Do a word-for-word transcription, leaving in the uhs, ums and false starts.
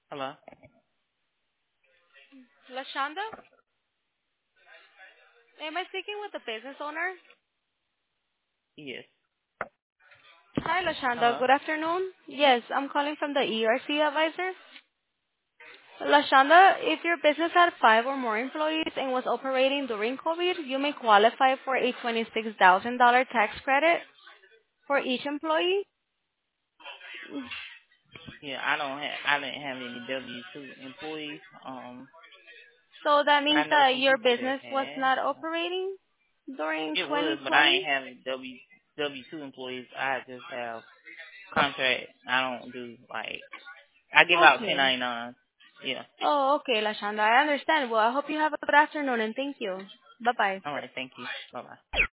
Hello? Lashonda? Am I speaking with the business owner? Yes. Hi, Lashonda. Hello? Good afternoon. Yes, I'm calling from the E R C advisor. Lashonda, if your business had five or more employees and was operating during COVID, you may qualify for a twenty-six thousand dollars tax credit for each employee. Yeah, I don't have I didn't have any W two employees. Um So that I means know that some your people that business was had. not operating during It was, but I ain't twenty twenty? having W W two employees. I just have contract. I don't do like I give out ten Okay. ninety nine. Yeah. Oh, okay, Lashonda. I understand. Well, I hope you have a good afternoon and thank you. Bye-bye. All right, thank you. Bye bye.